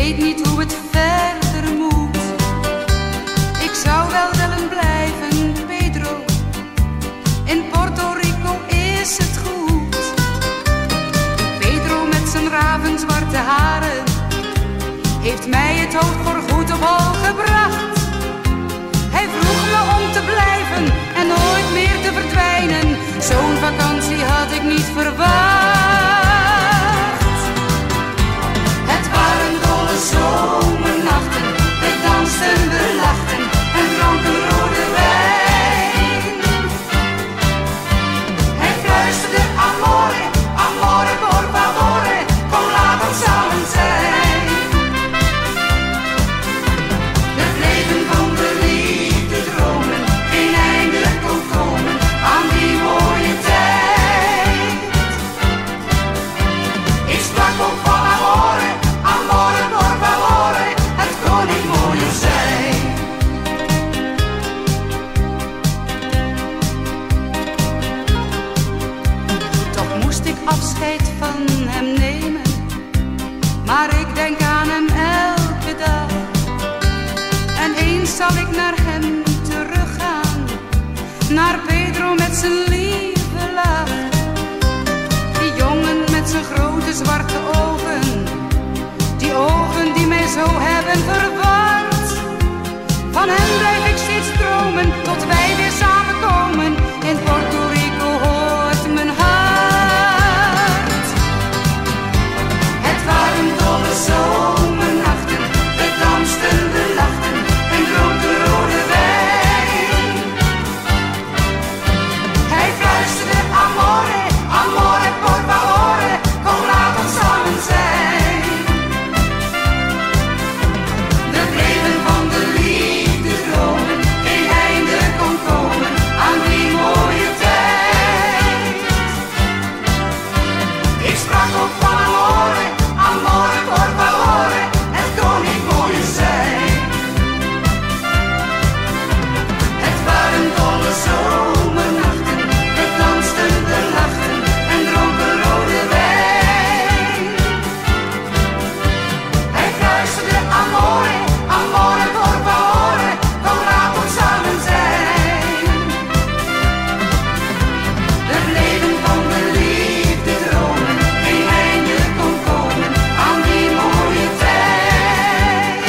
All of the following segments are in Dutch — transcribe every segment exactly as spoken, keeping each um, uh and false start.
weet niet hoe het verder moet. Ik zou wel willen blijven, Pedro. In Puerto Rico is het goed. Pedro met zijn ravenzwarte haren heeft mij het hoofd voorgoed op hol gebracht. Hij vroeg me om te blijven en nooit meer te verdwijnen. Zo'n vakantie had ik niet verwacht. Het waren dolle zomernachten. We dansten, we lachten en dronken rode wijn. Hij fluisterde amore, amore por favore, kom laat ons samen zijn. We bleven van de liefde dromen, geen eindelijk kon komen aan die mooie tijd. Ik sprak ook van amore, amore por favore, het kon niet mooier zijn. Toch moest ik afscheid van hem nemen, maar ik denk aan hem elke dag. En eens zal ik naar hem teruggaan, naar Pedro met zijn lieve lach. Die jongen met zijn grote zwarte ogen, die ogen die mij zo hebben verward. Van hem blijf ik steeds dromen, tot wij weer samenkomen. In Puerto Rico hoort mijn hart. Het waren dolle zomernachten, we dansten, we lachten en dronken rode wijn. Hij fluisterde amore, amore por favore, kom laat ons samen zijn. We bleven van de liefde dromen, geen einde kon komen aan die mooie tijd. Ik sprak ook van amore, amore por favore, het kon niet mooier zijn. Het waren dolle zomernachten, we dansten, we lachten en dronken rode wijn. Hij fluisterde amore, amore por favore, kom laat ons samen zijn. We bleven van de liefde dromen, geen einde kon komen aan die mooie tijd.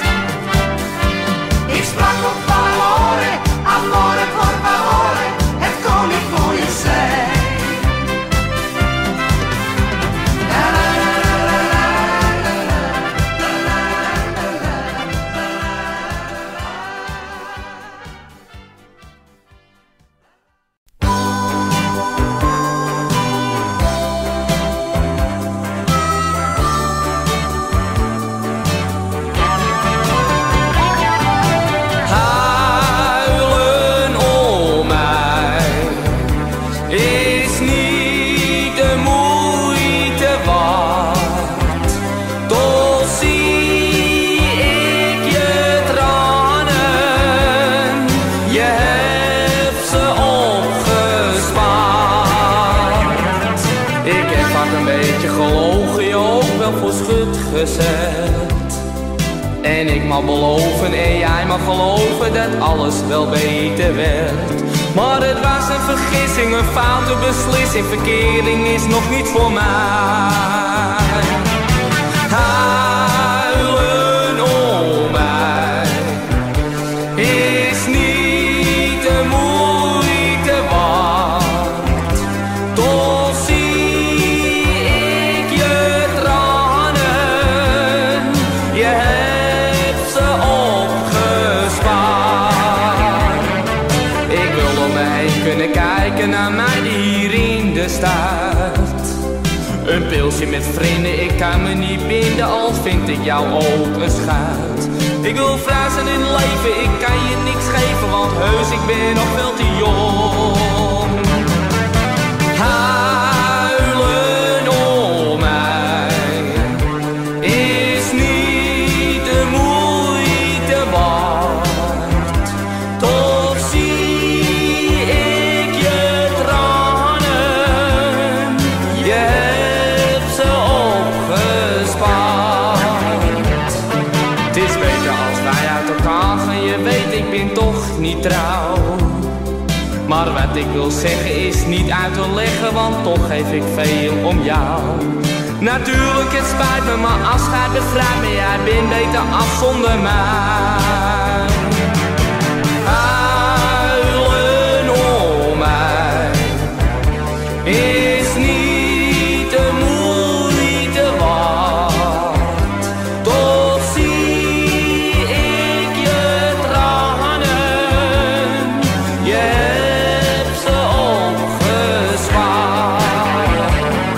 Ik sprak ook van amore, amore por favore, het kon niet mooier zijn. La la la la la la la la la la. Huilen om mij is niet de moeite waard. Toch zie ik je tranen, je hebt ze opgespaard. Ik heb vaak een beetje gelogen, je ook wel voor schut gezet. En ik mag beloven en jij mag geloven dat alles wel beter werd. Maar het was een vergissing, een foute beslissing. Verkering is nog niet voor mij. Huilen om mij is niet de moeite waard. Toch zie ik je tranen, je hebt ze opgespaard. Ik wil om me heen kunnen kijken naar mij die hier in de staat. Een pilsje met vrienden, ik kan me niet binden, al vind ik jou ook een schaat. Ik wil vrij zijn in het leven, ik kan je niks geven, want heus ik ben nog veel te jong. Huilen om mij is niet de moeite waard. Toch zie ik je tranen, je hebt ze opgespaard. Het is beter als wij uit elkaar gaan, je weet ik ben toch niet trouw. Maar wat ik wil zeggen is niet uit te leggen, want toch geef ik veel om jou. Natuurlijk, het spijt me, maar afscheid begrijp me, jij bent beter af zonder mij. Huilen om mij is niet de moeite waard. Toch zie ik je tranen, je hebt ze opgespaard.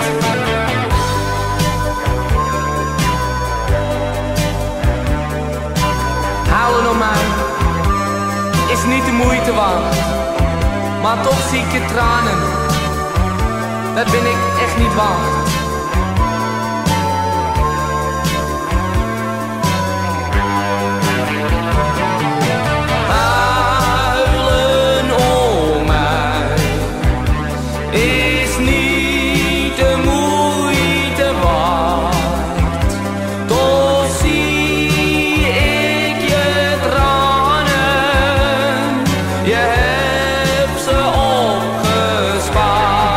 Huilen om mij is niet de moeite waard, maar toch zie ik je tranen, dat ben ik echt niet waard. Huilen om mij is niet de moeite waard, toch zie ik je tranen, je hebt ze opgespaard.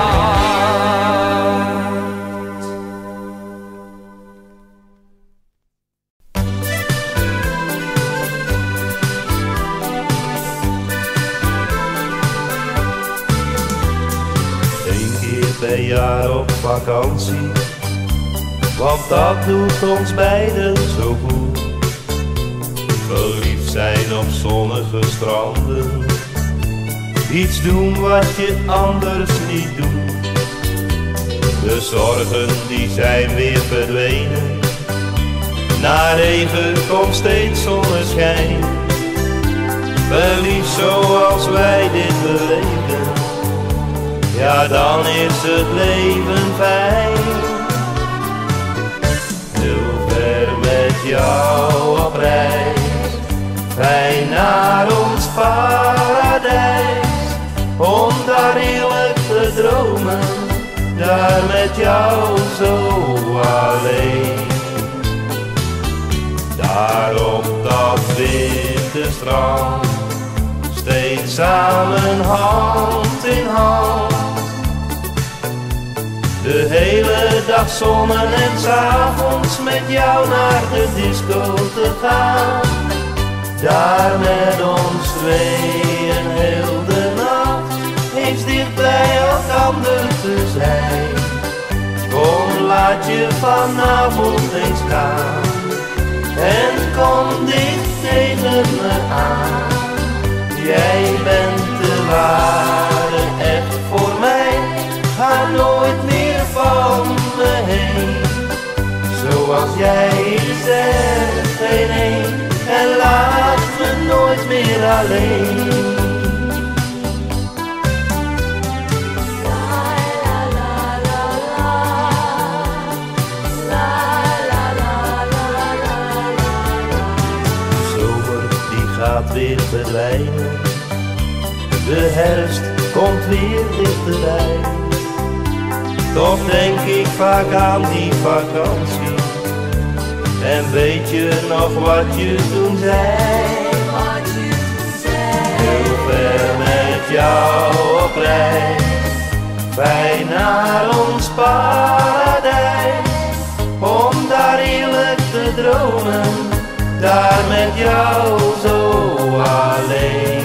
Eén keer per jaar op vakantie, want dat doet ons beiden zo goed. Verliefd zijn op zonnige stranden, iets doen wat je anders niet doet. De zorgen die zijn weer verdwenen, na regen komt steeds zonneschijn. Verliefd zoals wij dit beleven, ja dan is het leven fijn. Heel ver met jou op reis, fijn naar ons paradijs. Om daar heerlijk te dromen, daar met jou zo alleen. Daar op dat witte strand, steeds samen hand in hand. De hele dag zonnen en 's avonds met jou naar de disco te gaan. Daar met ons tweeën heel de nacht, eens dicht bij elkander te zijn. Kom, laat je vanavond eens gaan en kom dicht tegen me aan. Jij bent de ware, echt voor mij, ga nooit meer van me heen. Zoals jij is er geen een, en laat me nooit meer alleen. Gaat weer verdwijnen, de herfst komt weer dichterbij. Toch denk ik vaak aan die vakantie, en weet je nog wat je toen zei? Heel ver met jou op reis, fijn naar ons paradijs. Om daar heerlijk te dromen, daar met jou zo alleen.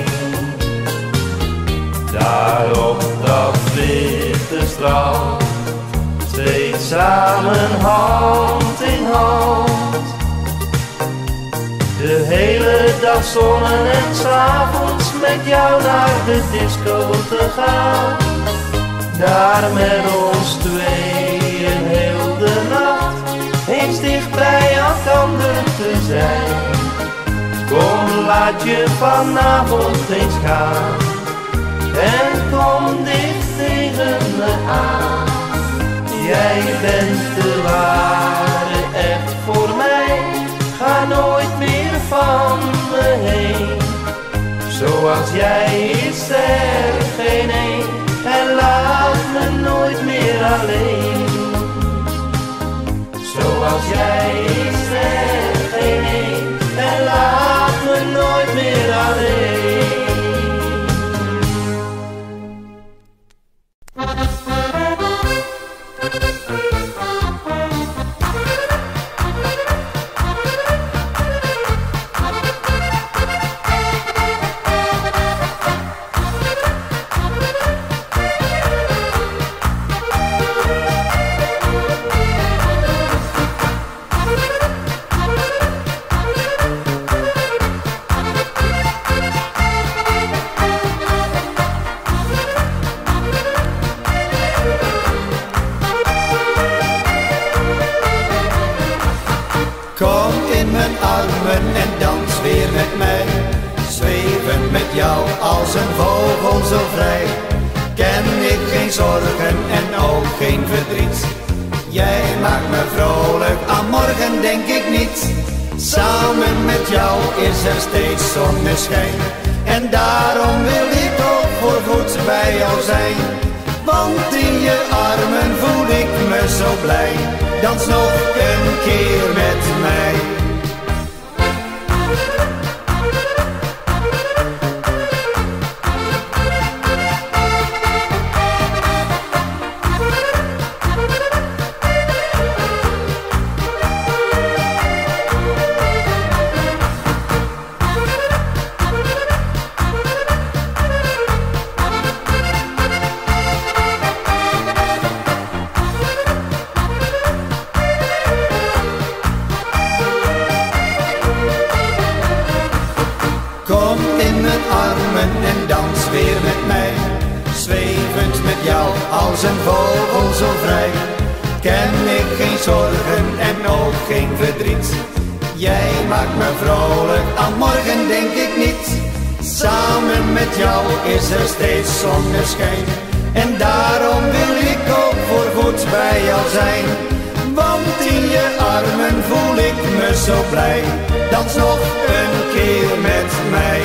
Daar op dat witte strand, steeds samen hand in hand. De hele dag zonnen en 's avonds met jou naar de disco te gaan. Daar met ons tweeën heel de nacht, eens dicht bij elkander te zijn. Kom, laat je vanavond eens gaan en kom dicht tegen me aan. Jij bent de ware, echt voor mij, ga nooit meer van me heen. Zoals jij is er geen een, en laat me nooit meer alleen. Zoals jij is er geen een. Kom in mijn armen en dans weer met mij. Zwevend met jou als een vogel zo vrij. Ken ik geen zorgen en ook geen verdriet. Jij maakt me vrolijk, aan morgen denk ik niet. Samen met jou is er steeds zonneschijn. En daarom wil ik ook voorgoed bij jou zijn. Want in je armen voel ik me zo blij. Dans nog een keer met mij. Kom in mijn armen en dans weer met mij. Zwevend met jou als een vogel zo vrij. Ken ik geen zorgen en ook geen verdriet. Jij maakt me vrolijk, aan morgen denk ik niet. Samen met jou is er steeds zonneschijn. En daarom wil ik ook voorgoed bij jou zijn. Want in je armen voel ik me zo blij. Dans nog een keer met mij.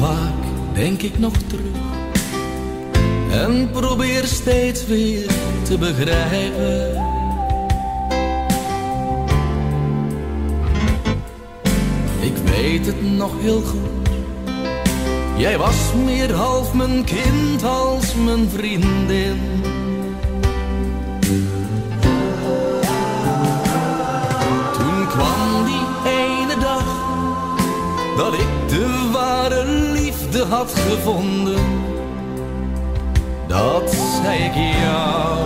vaak denk ik nog terug en probeer steeds weer te begrijpen. Ik weet het nog heel goed, jij was meer half mijn kind als mijn vriendin. Toen kwam die ene dag dat ik de ware liefde had gevonden. Dat zei ik jou.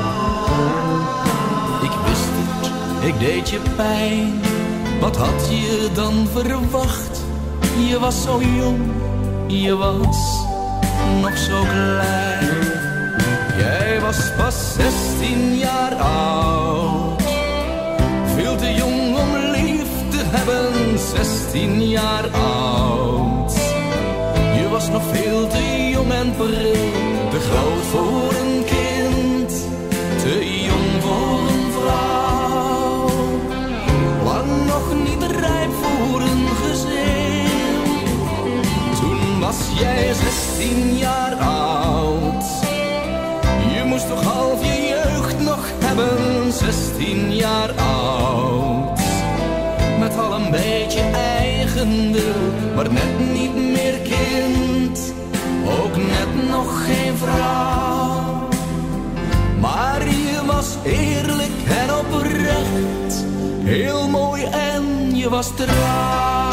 Ik wist het, ik deed je pijn. Wat had je dan verwacht? Je was zo jong, je was nog zo klein. Jij was pas zestien jaar oud. Veel te jong om lief te hebben, zestien jaar oud. Je was nog veel te jong en pril, te groot voor een kind, te jong voor een vrouw. Lang nog niet rijp voor een gezin. Toen was jij zestien jaar oud. Je moest toch half je jeugd nog hebben, zestien jaar oud. Met al een beetje eigendeel, maar net niet meer kind. Ook net nog geen vrouw. Maar je was eerlijk en oprecht, heel mooi en je was trouw.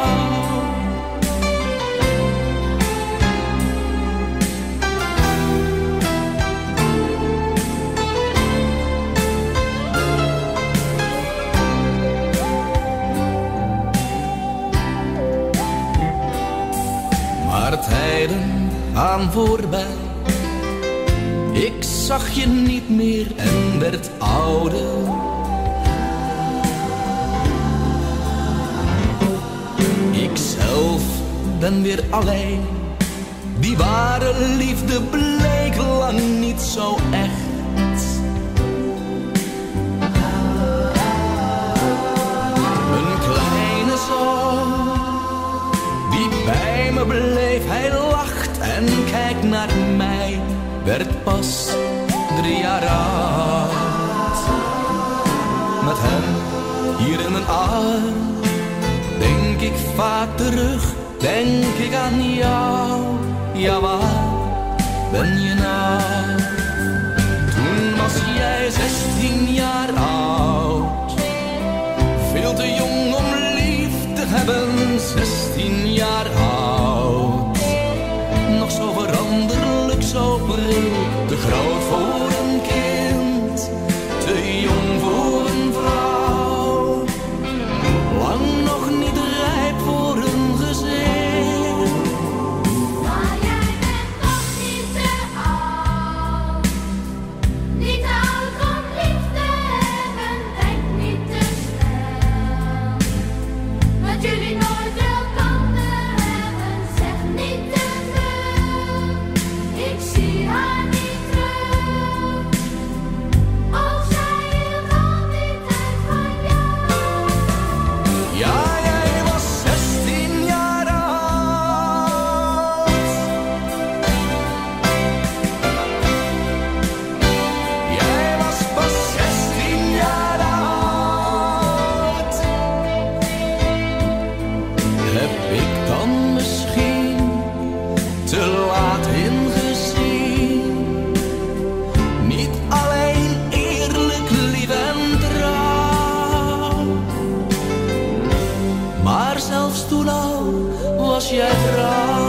Maar tijden gaan voorbij, ik zag je niet meer en werd ouder. Ikzelf ben weer alleen, die ware liefde bleek lang niet zo echt. Een kleine zoon die bij me bleef, hij lacht en kijkt naar mij, werd pas drie jaar oud. Met hem hier in mijn arm denk ik vaak terug, denk ik aan jou. Ja, waar ben je nou? Toen was jij zestien jaar oud. Veel te jong om lief te hebben, zestien jaar oud. Nog zo veranderlijk, zo pril, te groot voor een kind, te jong voor een vrouw. Lang nog niet rijp voor een gezin. Maar jij bent nog niet te oud. Niet te oud om lief te hebben, denk niet te snel. Dat jullie nooit elkander hebben, zeg niet te veel. Ik zie haar niet terug. Ook zij hield altijd van jou. Ja, jij was zestien jaar oud. Jij was pas zestien jaar oud. Heb ik dan misschien te laat ingezien? Niet alleen eerlijk, lief en trouw, maar zelfs toen al was jij trouw.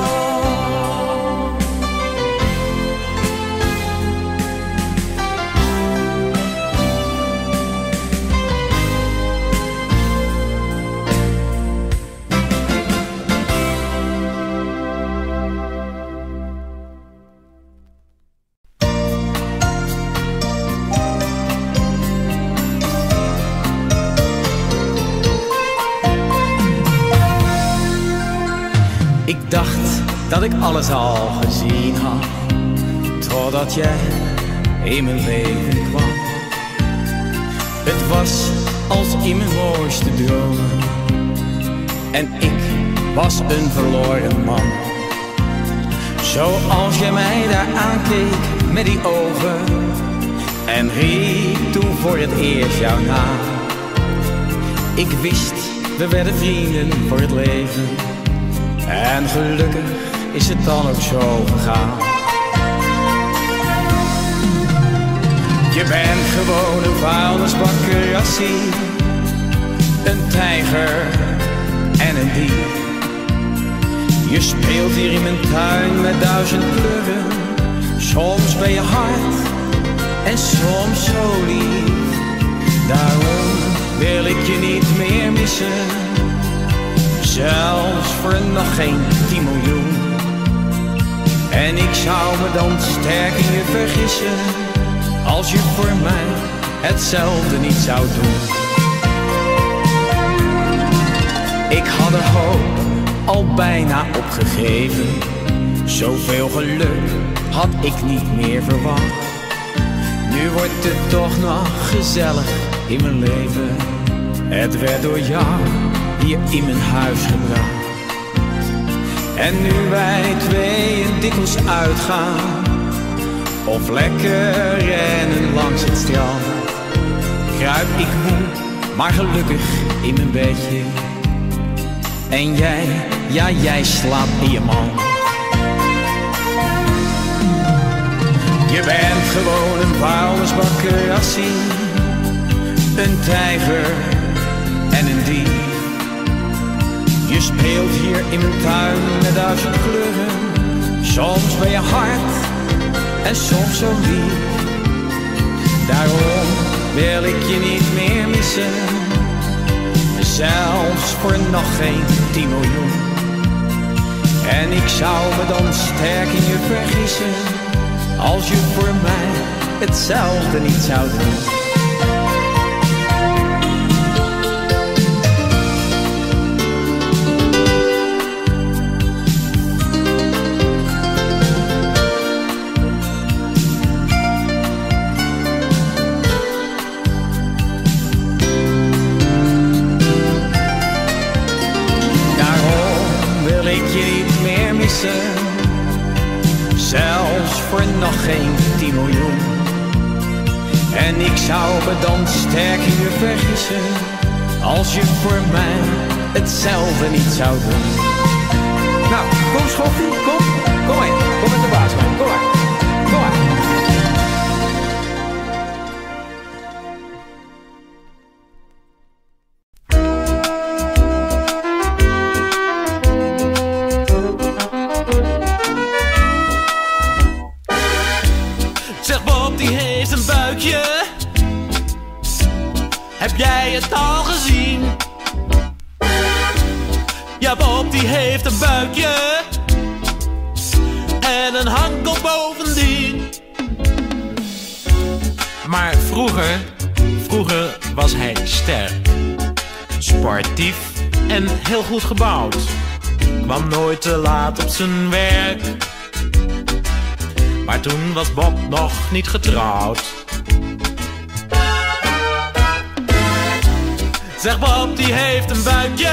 Ik dacht dat ik alles al gezien had, totdat jij in mijn leven kwam. Het was als in mijn mooiste dromen, en ik was een verloren man. Zoals jij mij daar aankeek met die ogen en riep toen voor het eerst jouw naam. Ik wist, we werden vrienden voor het leven. En gelukkig is het dan ook zo gegaan. Je bent gewoon een vuilnisbakker, Rassie. Een tijger en een dier. Je speelt hier in mijn tuin met duizend kleuren. Soms ben je hard en soms zo lief. Daarom wil ik je niet meer missen. Zelfs voor nog geen tien miljoen. En ik zou me dan sterk in je vergissen, als je voor mij hetzelfde niet zou doen. Ik had de hoop al bijna opgegeven. Zoveel geluk had ik niet meer verwacht. Nu wordt het toch nog gezellig in mijn leven. Het werd door jou hier in mijn huis gebracht. En nu wij tweeën dikwijls uitgaan of lekker rennen langs het strand, kruip ik moe, maar gelukkig in mijn bedje. En jij, ja jij slaapt in je man. Je bent gewoon een vuilnisbakker, Rassie. Een tijger en een dier. Je speelt hier in mijn tuin met duizend kleuren. Soms ben je hard en soms zo lief. Daarom wil ik je niet meer missen. Zelfs voor nog geen tien miljoen. En ik zou me dan sterk in je vergissen, als je voor mij hetzelfde niet zou doen. Zelfs voor nog geen tien miljoen. En ik zou me dan sterk in je vergissen, als je voor mij hetzelfde niet zou doen. Nou, kom Schoffie, kom. Kom maar, kom met de baas mee. Kom maar, kom maar. Heb jij het al gezien? Ja, Bob die heeft een buikje en een hankel bovendien. Maar vroeger, vroeger was hij sterk, sportief en heel goed gebouwd. Kwam nooit te laat op zijn werk. Maar toen was Bob nog niet getrouwd. Zeg, Bob die heeft een buikje.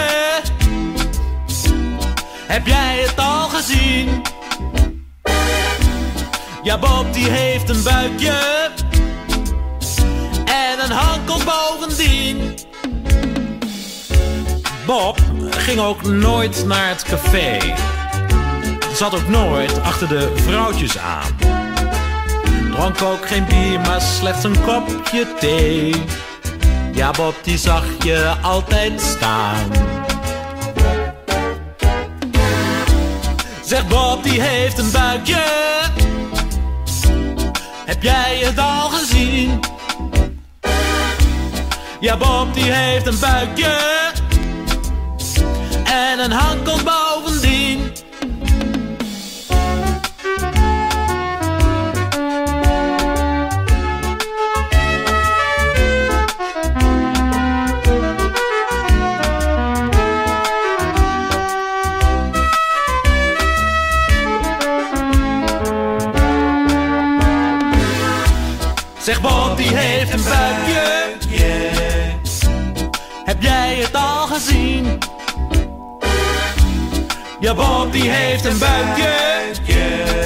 Heb jij het al gezien? Ja, Bob die heeft een buikje en een hankel bovendien. Bob ging ook nooit naar het café. Zat ook nooit achter de vrouwtjes aan. Dronk ook geen bier, maar slechts een kopje thee. Ja, Bob die zag je altijd staan. Zeg, Bob die heeft een buikje. Heb jij het al gezien? Ja, Bob die heeft een buikje en een hankel bovendien. Zeg, Bob die heeft een buikje. Heb jij het al gezien? Ja, Bob die heeft een buikje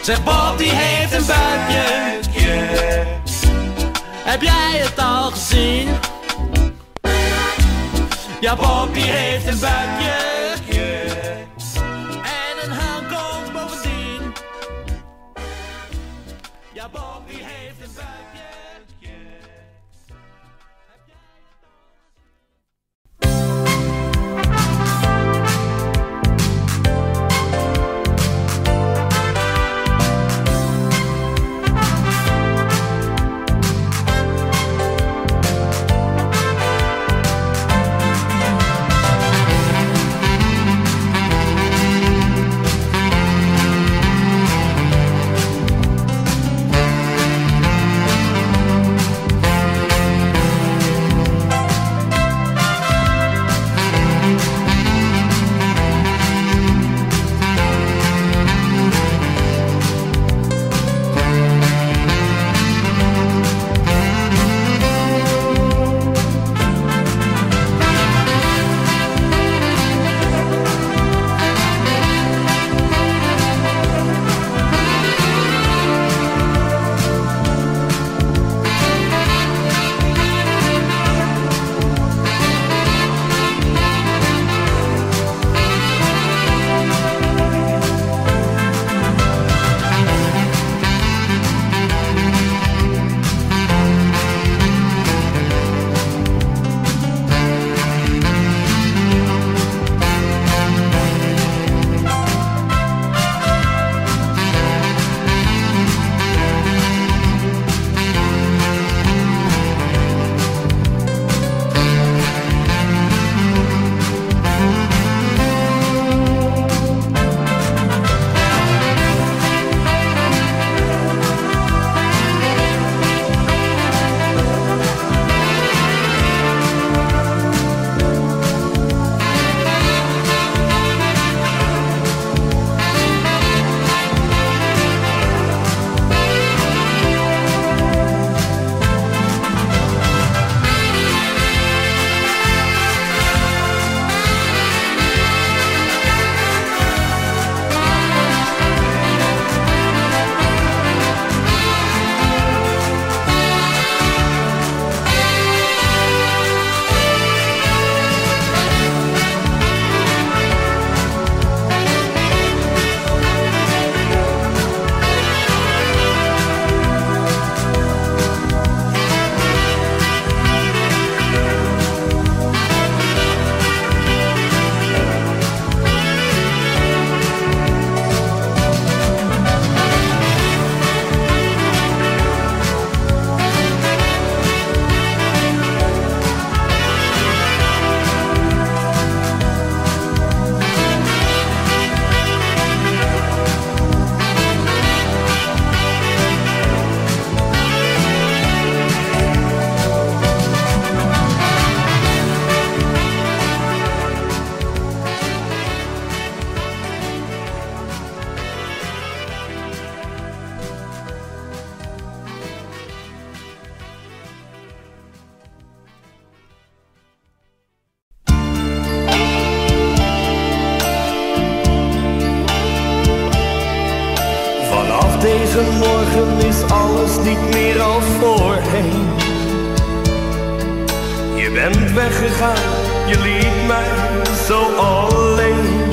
Zeg Bob die heeft een buikje. Heb jij het al gezien? Ja, Bob die heeft een buikje. En een haalkont bovendien. Ja, Bob die heeft een buikje. Deze morgen is alles niet meer als voorheen. Je bent weggegaan, je liet mij zo alleen.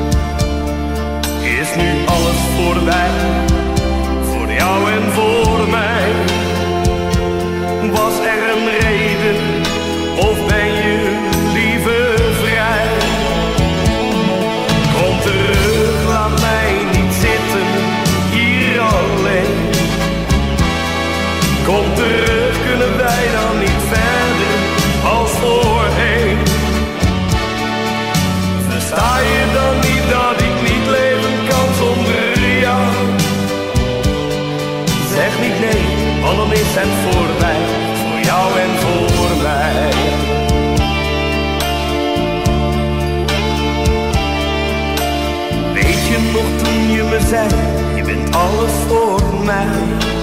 Is nu alles voorbij, voor jou en voor mij? Was er een reden, of ben je liever vrij? Kom terug, laat mij niet zitten hier alleen. Kom terug, kunnen wij dan niet verder als voorheen? Versta je dan niet dat ik niet leven kan zonder jou? Zeg niet nee, want dan is het voorbij, voor jou en voor mij. Weet je nog toen je me zei, je bent alles voor mij.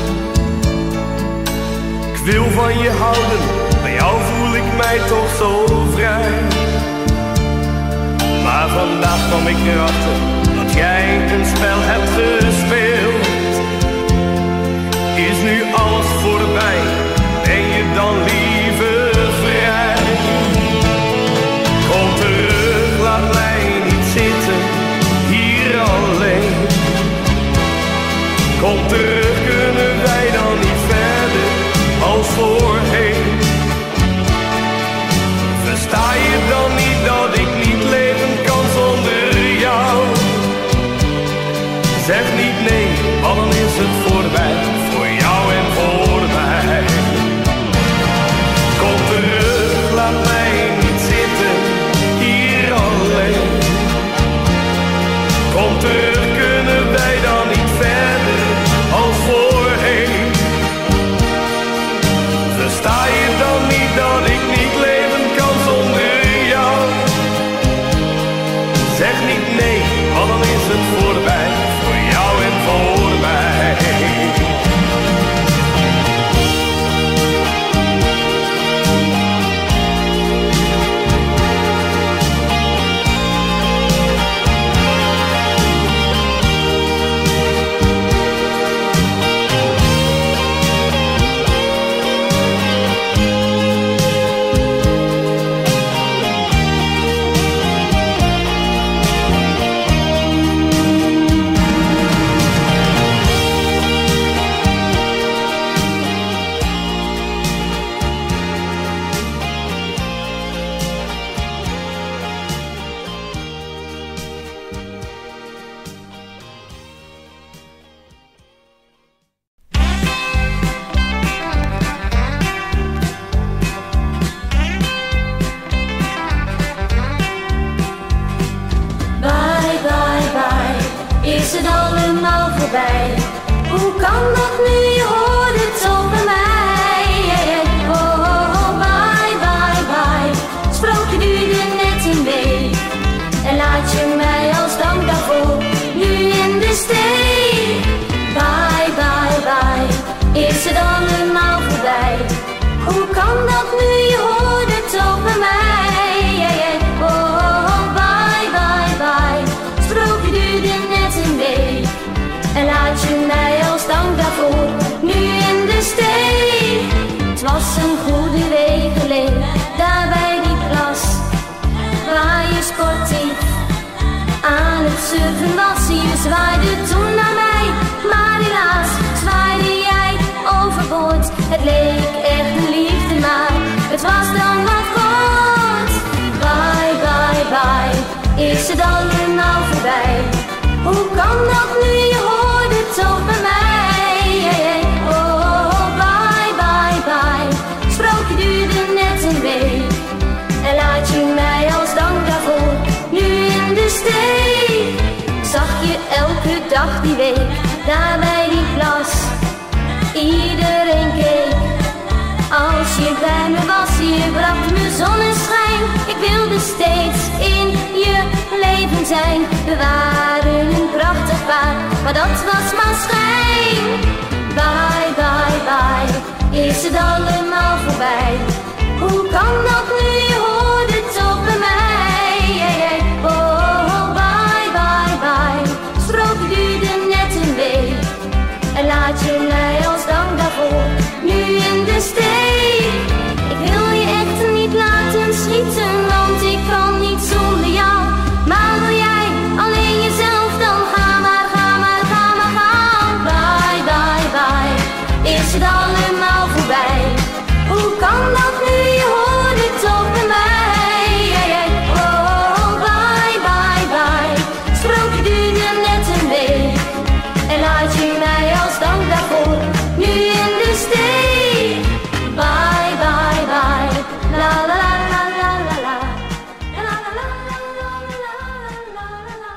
Ik wil van je houden, bij jou voel ik mij toch zo vrij. Maar vandaag kwam ik erachter dat jij een spel hebt gespeeld. allemaal voorbij. Hoe kan dat nu, je hoort het toch bij mij. Oh, oh, oh, bye, bye, bye. Sprookje duurde net een week. En laat je mij als dank daarvoor nu in de steek. Bye, bye, bye. Is het allemaal voorbij? Hoe kan dat nu, je hoort het toch bij mij. Oh, oh, oh, bye, bye, bye. Sprookje duurde net een week. En laat je mij als dank daarvoor nu in de steek. Het was een goede week geleden, daar bij die plas, waar je sportief aan het surfen was. Je zwaaide toen naar mij, maar helaas zwaaide jij overboord. Het leek echt een liefde, maar het was dan wat kort. Bye, bye, bye, is het allemaal voorbij? Hoe kan dat nu, je hoort het toch bij mij. Oh, oh, oh, bye, bye, bye. Sprookje duurde net een week. En laat je mij als dank daarvoor nu in de steek. Zag je elke dag die week, daar bij die plas. Iedereen keek als je bij me was. Je bracht me zonneschijn. Ik wilde steeds in je leven zijn. We waren een prachtig paar, maar dat was maar schijn. Bye, bye, bye, is het allemaal voorbij? Hoe kan dat nu, je hoort het toch bij mij. Oh, oh, oh, bye, bye, bye. Sprookje duurde net een week. En laat je mij als dank daarvoor nu in de steek. Ik wil je echt niet laten schieten, want ik kan niet zonder jou. Maar wil jij alleen jezelf, dan ga maar, ga maar, ga maar, ga. Bye, bye, bye, is het allemaal voorbij? Hoe kan dat nu, je hoort het toch bij mij. Oh, oh, bye, bye, bye. Sprookje duurde net een week. En laat je mij als dank daarvoor nu in de steek. Bye, bye, bye. La la la la la la la. La la la la la la la la la.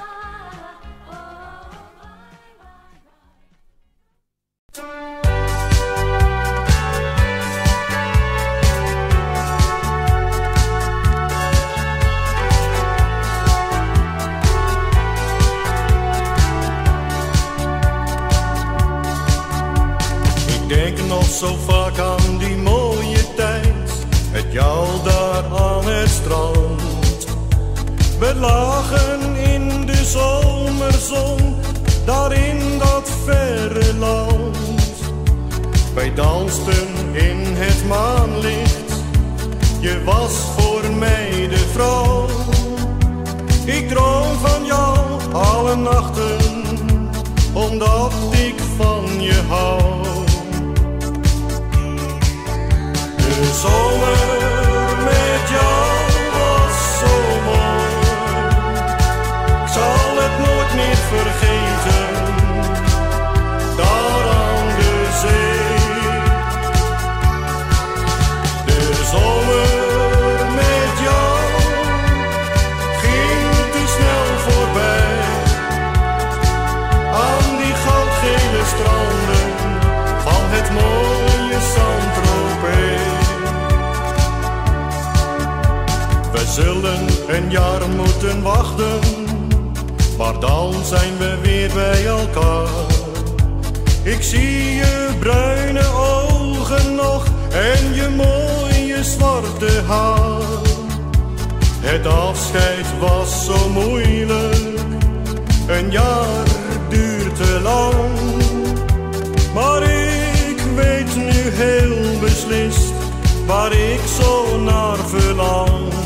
Ik denk nog zo vaak aan die mooie tijd, met jou daar aan het strand. We lagen in de zomerzon, daar in dat verre land. Wij dansten in het maanlicht, je was voor mij de vrouw. Ik droom van jou alle nachten, omdat ik van je hou. De zomer met jou was zo mooi, ik zal het nooit meer vergeten, daar aan de zee. De zomer met jou ging te snel voorbij, aan die goudgele stranden van het mooie Saint-Tropez. We zullen een jaar moeten wachten, maar dan zijn we weer bij elkaar. Ik zie je bruine ogen nog en je mooie zwarte haar. Het afscheid was zo moeilijk, een jaar duurt te lang. Maar ik weet nu heel beslist waar ik zo naar verlang.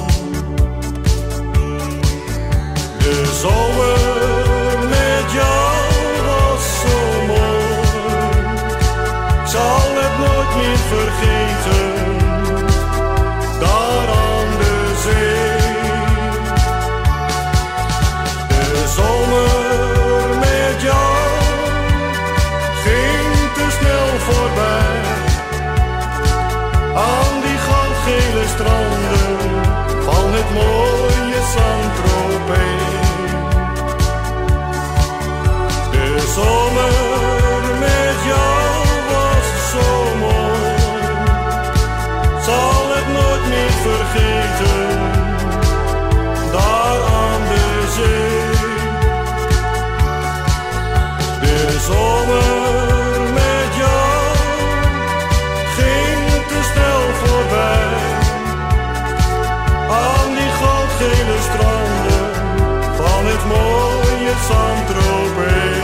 De zomer met jou was zo mooi, ik zal het nooit meer vergeten, daar aan de zee. De zomer met jou ging te snel voorbij, aan die goudgele stranden van het mooie Saint-Tropez. Saint-Tropez.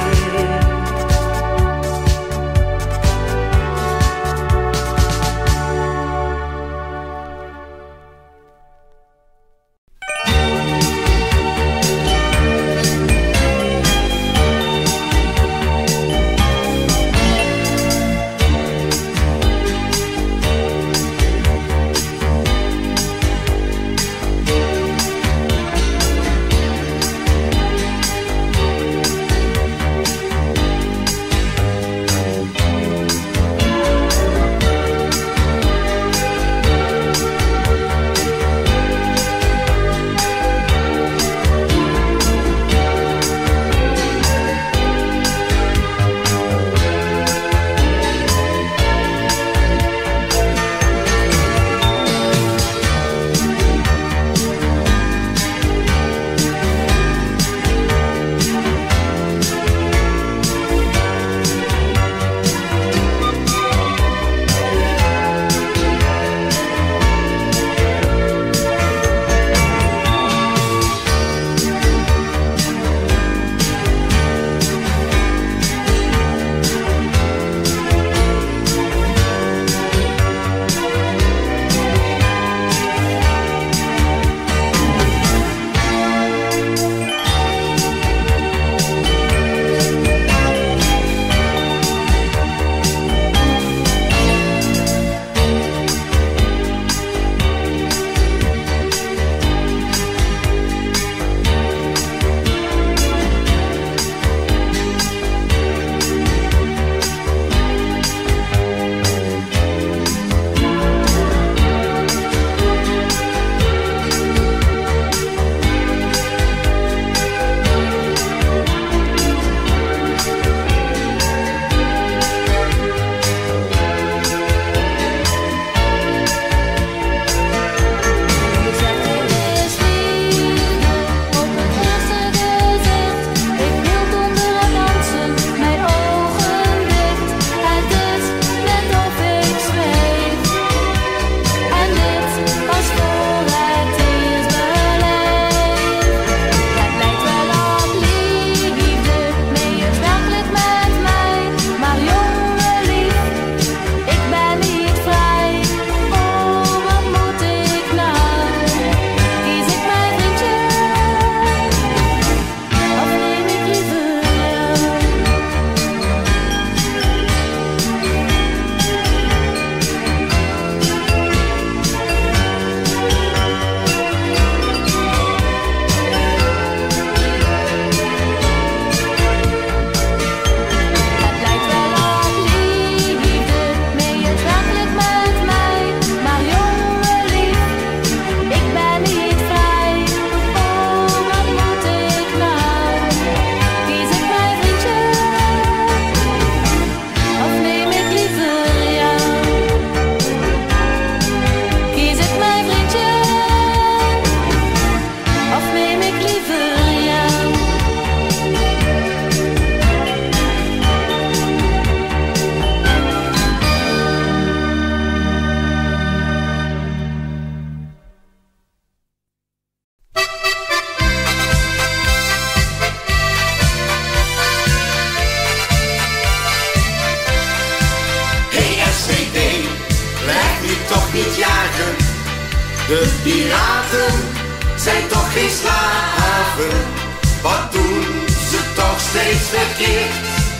De piraten zijn toch geen slaven, wat doen ze toch steeds verkeerd?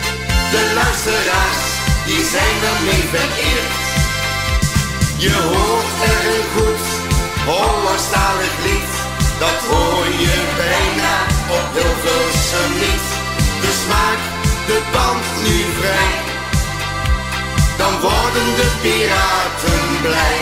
De luisteraars, die zijn ermee vereerd. Je hoort er een goed Hollandstalig lied, dat hoor je bijna op Hilversum niet. Dus maak de band nu vrij, dan worden de piraten blij.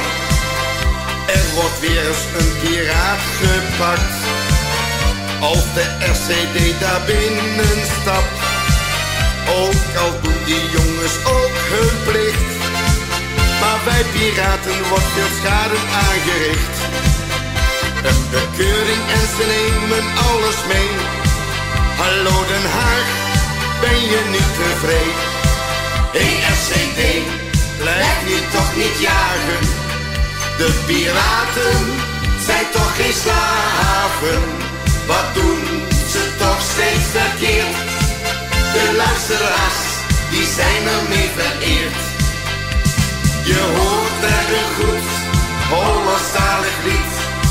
Er wordt weer eens een piraat gepakt, als de R C D daar binnen stapt. Ook al doen die jongens ook hun plicht, maar bij piraten wordt veel schade aangericht. Een bekeuring en ze nemen alles mee. Hallo Den Haag, ben je niet tevreden? Hé hey, R C D, blijf nu toch niet jagen. De piraten zijn toch geen slaven, wat doen ze toch steeds verkeerd?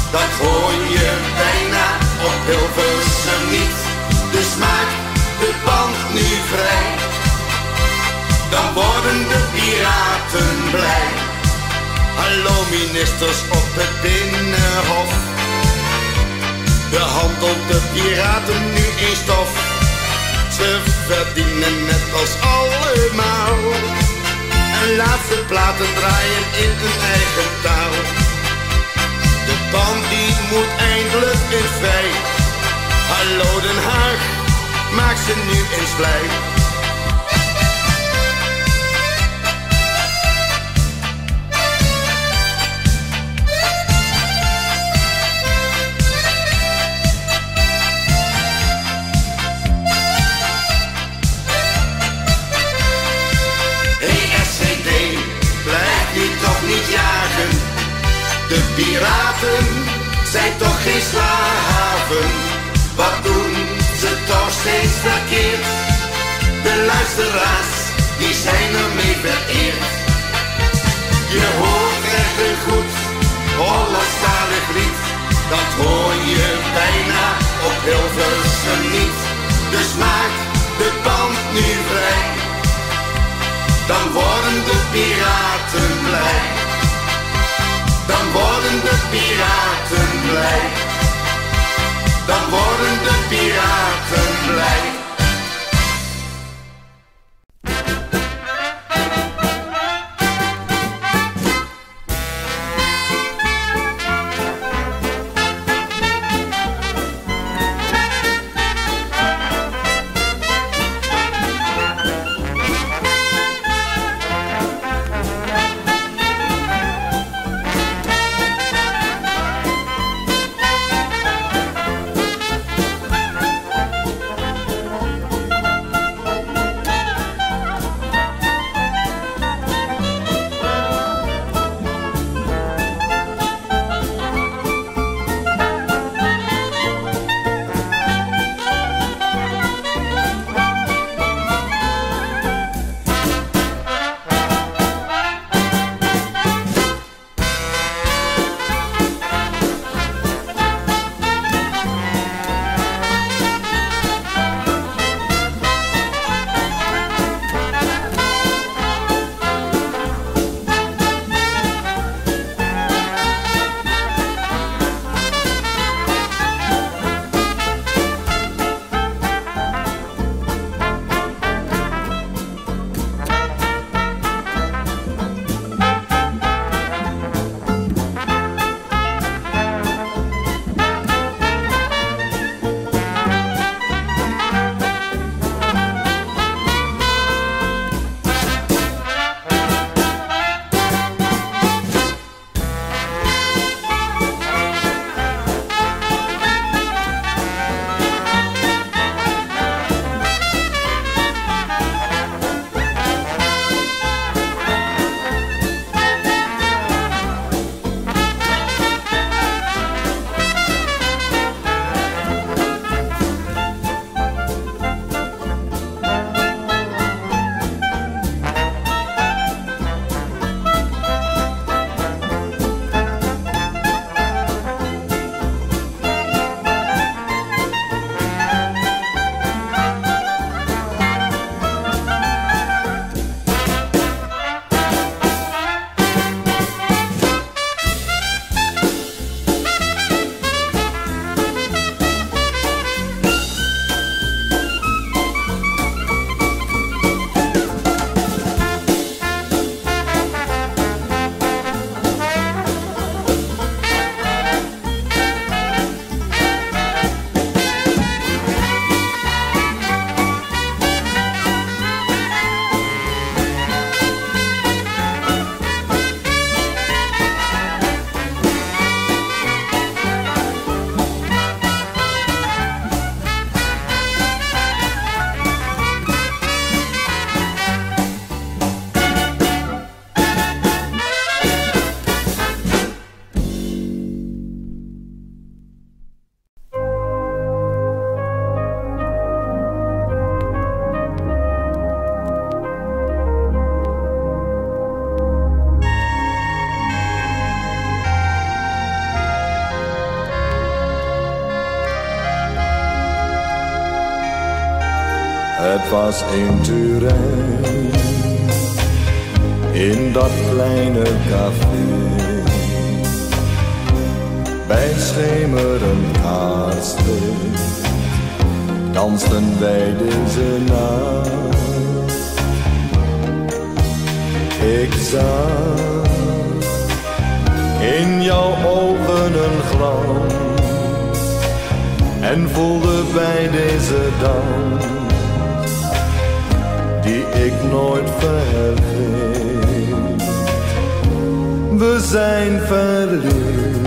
dat hoor je bijna op Hilversum niet. Dus maak de band nu vrij, dan worden de piraten blij. Hallo ministers op het Binnenhof, behandelt de piraten nu in stof. Ze verdienen net als allemaal en laat de platen draaien in hun eigen taal. De band die moet eindelijk in vrij. Hallo Den Haag, maak ze nu eens blij. De piraten zijn toch geen slaven, wat doen ze toch steeds verkeerd? De luisteraars, die zijn ermee vereerd. Je hoort echt een goed Hollandstalig lied, dat hoor je bijna op Hilversum niet. Dus maak de band nu vrij, dan worden de piraten blij. Dan worden de piraten blij. Dan worden de piraten blij. Het was in Turijn, in dat kleine café, bij schemerend kaarslicht dansten wij deze nacht. Ik zag in jouw ogen een glans en voelde bij deze dans, die ik nooit vergeet. We zijn verliefd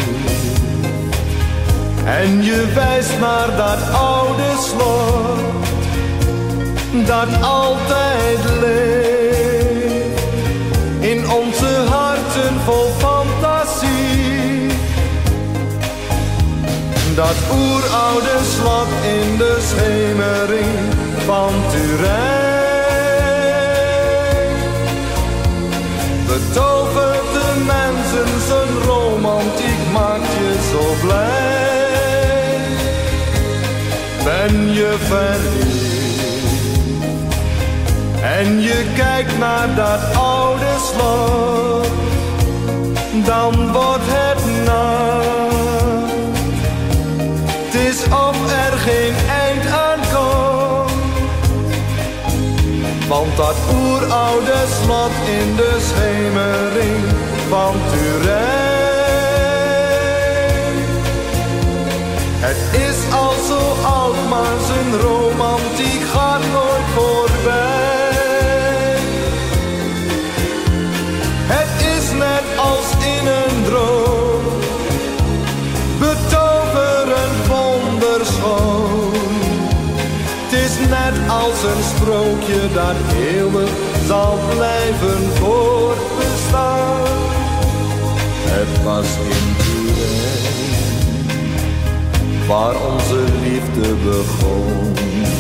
en je wijst naar dat oude slot dat altijd leeft in onze harten vol fantasie. Dat oeroude slot in de schemering van Turijn betovert de mensen, zijn romantiek maakt je zo blij. Ben je verliefd en je kijkt naar dat oude slot, dan wordt het nacht. Het is of er geen eind aan komt, want dat oeroude slot in de schemering van Turijn. Het is al zo oud, maar zijn romantiek gaat nooit voorbij. Het is net als in een droom, betoverend wonderschoon. Het is net als een sprookje dat eeuwig zal blijven voortbestaan. Het was in Turijn waar onze liefde begon,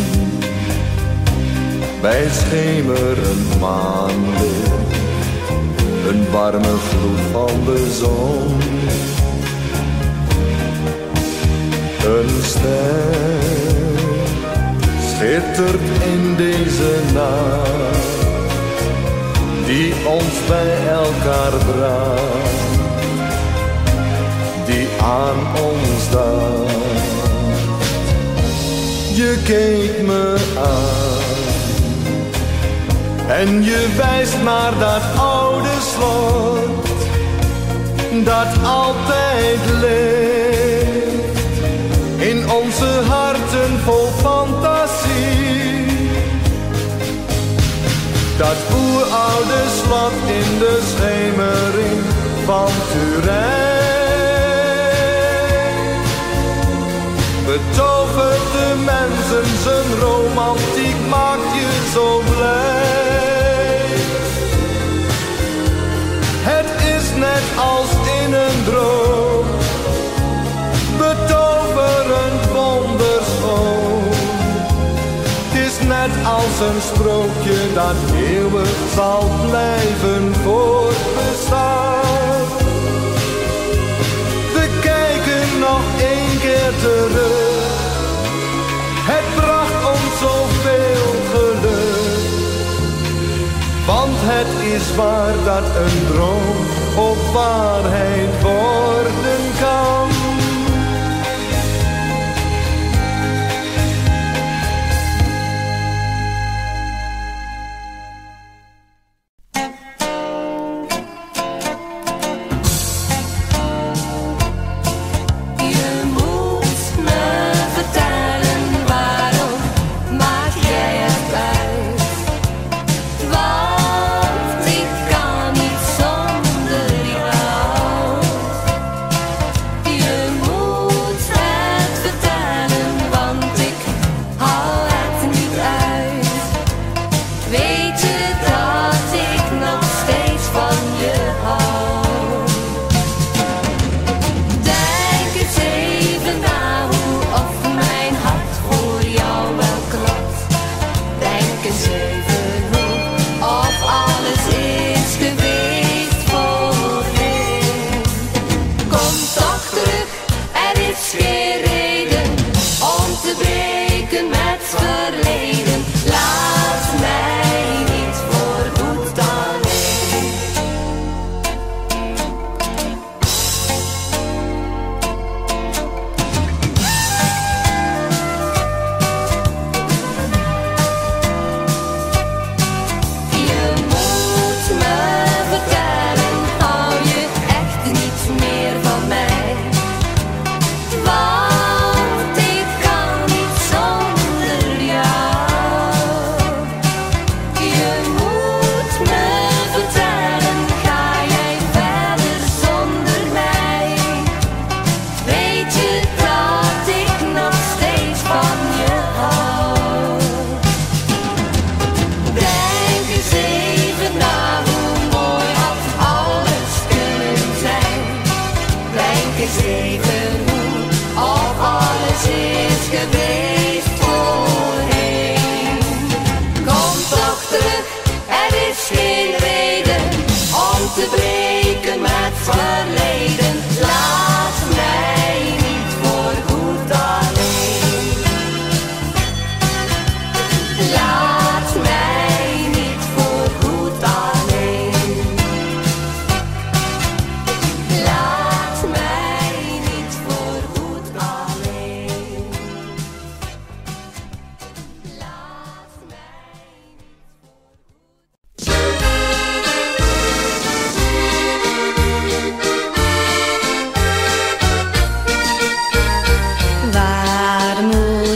bij schemerend maanlicht, een warme gloed van de zon. Een ster schittert in deze nacht, die ons bij elkaar bracht, die aan ons dacht. Je keek me aan en je wijst naar dat oude slot dat altijd leeft in onze harten vol fantasie. Dat oeroude slot in de schemering van Turijn betovert de mensen, zijn romantiek maakt je zo blij. Het is net als in een droom, betoverend wonderschoon. Het is net als een sprookje dat eeuwig zal blijven voortbestaan. We kijken nog één keer terug, het bracht ons zoveel geluk. Want het is waar dat een droom op waarheid worden kan. Yeah.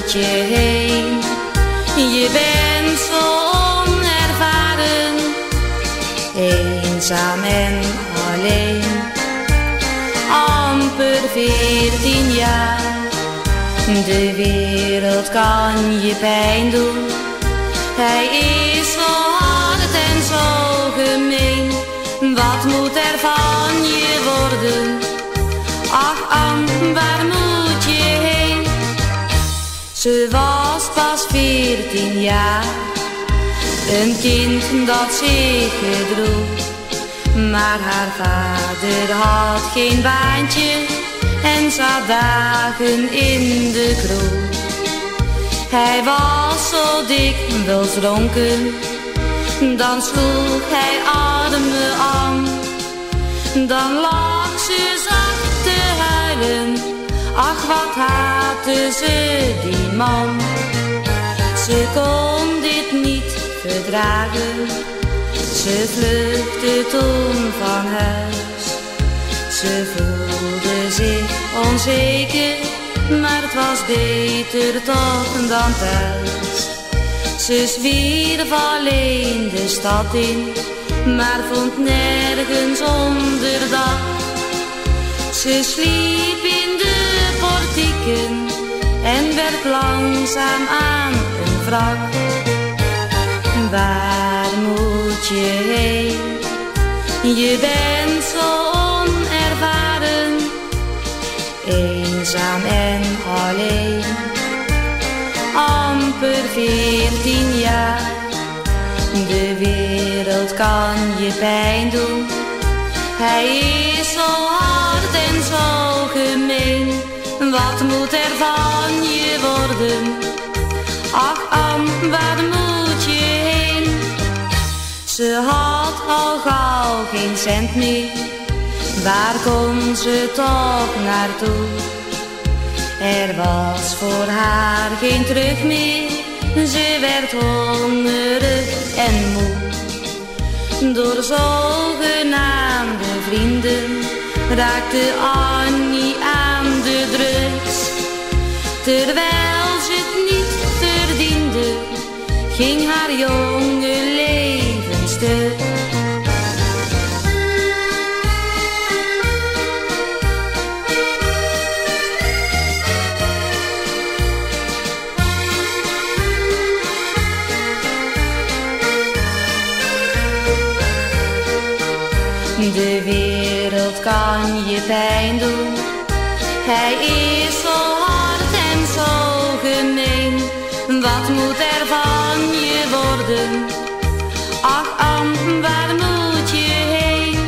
moet je heen? Je bent zo onervaren, eenzaam en alleen. Amper veertien jaar, de wereld kan je pijn doen. Hij is zo hard en zo gemeen, wat moet er van je worden? Ach Anne, waar moet je heen? Ze was pas veertien jaar, een kind dat zich gedroeg. Maar haar vader had geen baantje en zat dagen in de kroeg. Hij was zo dikwijls dronken, dan sloeg hij arme aan. Dan lag ze zacht te huilen, ach wat haatte ze die man. Ze kon dit niet verdragen, ze vluchtte toen van huis. Ze voelde zich onzeker, maar het was beter toch dan thuis. Ze zwierf alleen de stad in, maar vond nergens onderdak. Ze sliep in de portieken en werd langzaam aan een wrak. Waar moet je heen? Je bent zo onervaren, eenzaam en alleen. Amper veertien jaar, de wereld kan je pijn doen. Hij is zo hard en zo gemeen, wat moet er van je worden? Ach Anne, waar moet je heen? Ze had al gauw geen cent meer, waar kon ze toch naartoe? Er was voor haar geen terug meer, ze werd hongerig en moe. Door zogenaamde vrienden raakte Annie aan de drugs. Terwijl ze het niet verdiende, ging haar jonge leven stuk. De wereld kan je pijn doen, hij is zo hard en zo gemeen. Wat moet er van je worden? Ach Anne, waar moet je heen?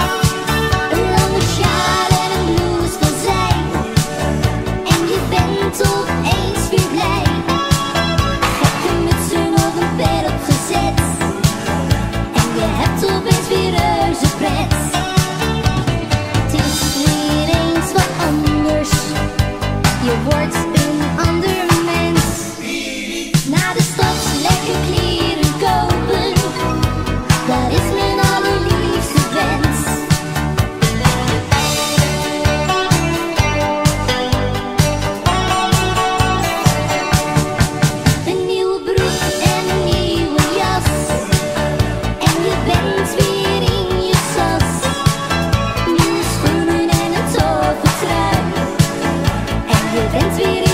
Een lange sjaal en een blouse van zij. En je bent Je wordt een ander mens. Naar de stad lekker kleren kopen, dat is mijn allerliefste wens. Een nieuwe broek en een nieuwe jas, en je bent weer in je sas. Nieuwe schoenen en een tovertrui, en je bent weer in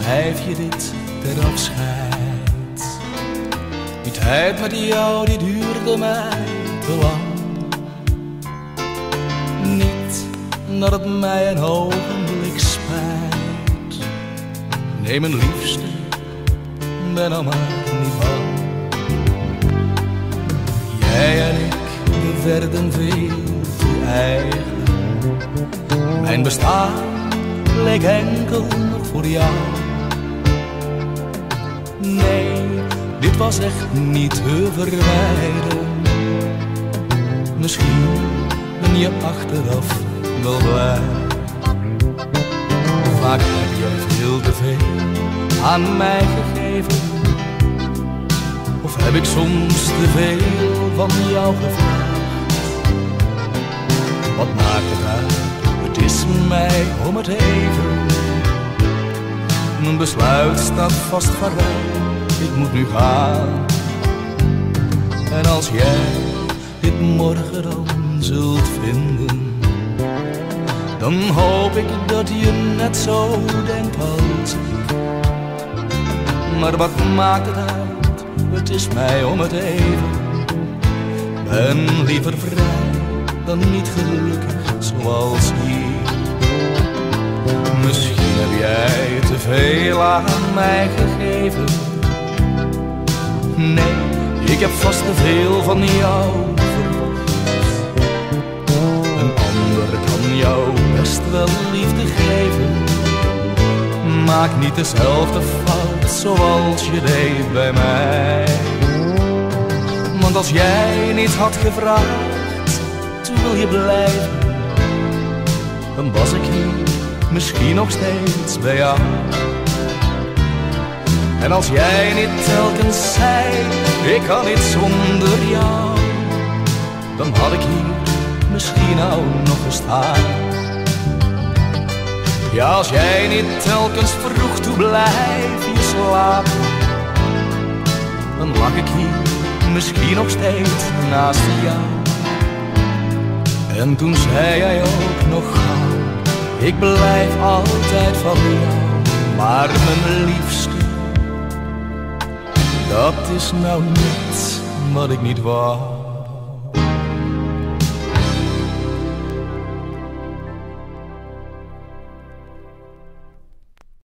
schrijf je dit ter afscheid. Die tijd met jou die duurde mij te lang. Niet dat het mij een ogenblik spijt. Nee, mijn liefste, ben nou maar niet bang. Jij en ik, we werden veel te eigen. Mijn bestaan leek enkel nog voor jou. Nee, dit was echt niet te vermijden. Misschien ben je achteraf wel blij. Vaak heb jij veel te veel aan mij gegeven. Of heb ik soms te veel van jou gevraagd? Wat maakt het uit? Het is mij om het even. Mijn besluit staat vast vaarwel, ik moet nu gaan. En als jij dit morgen dan zult vinden, dan hoop ik dat je net zo denkt als ik. Maar wat maakt het uit, het is mij om het even. Ben liever vrij dan niet gelukkig zoals hier. Misschien heb jij te veel aan mij gegeven. Nee, ik heb vast te veel van jou verwacht. Een ander kan jou best wel liefde geven. Maak niet dezelfde fout zoals je deed bij mij. Want als jij niet had gevraagd, toen wil je blijven, dan was ik hier misschien nog steeds bij jou. En als jij niet telkens zei, ik kan niet zonder jou, dan had ik hier misschien nou nog gestaan. Ja, als jij niet telkens vroeg, toe blijf je slapen, dan lag ik hier misschien nog steeds naast jou. En toen zei jij ook nog gauw, ik blijf altijd van jou. Maar mijn liefste, dat is nou niet wat ik niet wou.